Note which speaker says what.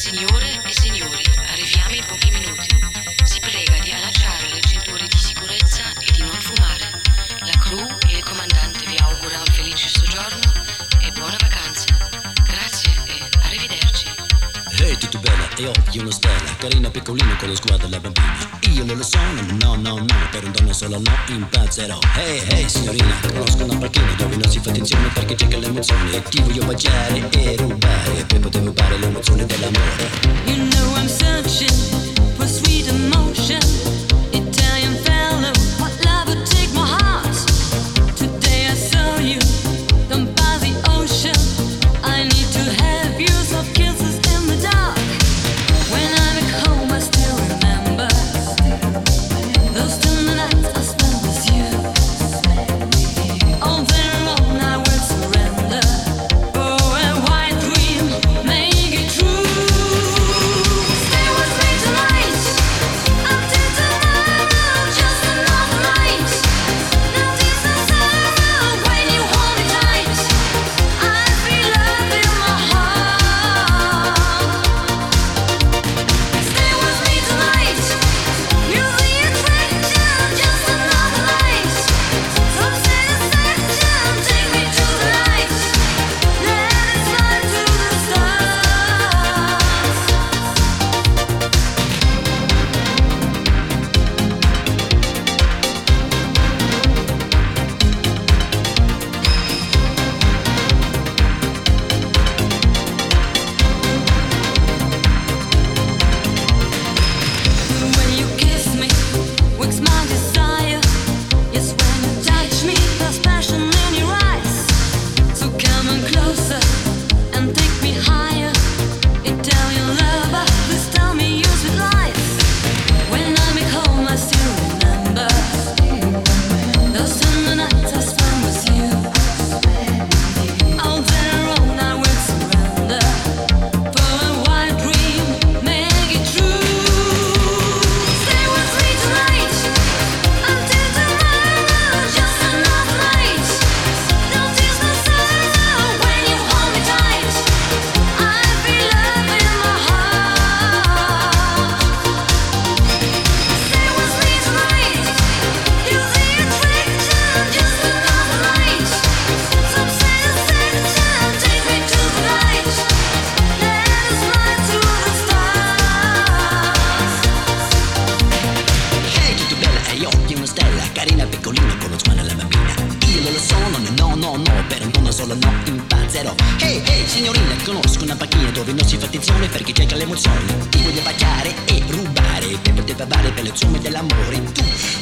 Speaker 1: Signore e signori, arriviamo in pochi minuti. Si prega di allacciare le cinture di sicurezza e di non fumare. La crew e il comandante vi augura un felice soggiorno e buona vacanza. Grazie e arrivederci.
Speaker 2: Ehi, tutto bella, e io una stella, carina piccolina con lo sguardo alla bambina. Io non lo so, no, per un dono solo no, impazzerò. Hey, signorina, conosco una panchina dove non si fa attenzione perché c'è che l'emozione. Ti voglio baciare e rubare per poter rubare l'emozione dell'amore.
Speaker 3: You know I'm searching for sweet emotion. Italian fellow, what love would take my heart. Today I saw you down by the ocean. I need to have you, soft kisses in the dark. When I'm at home I still remember those tender nights I spent with you. All day long I will surrender. Oh, a white dream, make it true. Stay with me tonight, until tomorrow, just another night. Notice the sun when you hold me tight. I feel love in my heart. Stay with me tonight, use the attraction, just another night. Some satisfaction, take me to the light. Let it fly to the stars. When you kiss me, wakes my desire. Yes, when you touch me, there's passion in your eyes. So come on closer and take me higher. Italian lover, please tell me your sweet lies. When I'm at home, I still remember those tender nights I spent with you. All day long I will surrender. For a white dream, make it true. Stay with me tonight, until tomorrow, just another night. Notice the sun when you hold me tight. I feel love in my heart. Stay with me tonight, use the attraction, just another night. Some satisfaction, take me to the light. Let us fly to the stars.
Speaker 2: Hey, tutto bella, e io una stella, carina piccolina con lo sguardo alla bambina. Io non lo sono, no, per un dono solo no, impazzerò. Hey, signorina, conosco una panchina dove non si fa attenzione perché c'è che l'emozione. Ti voglio baciare e rubare per poter parlare per le somme dell'amore. Tu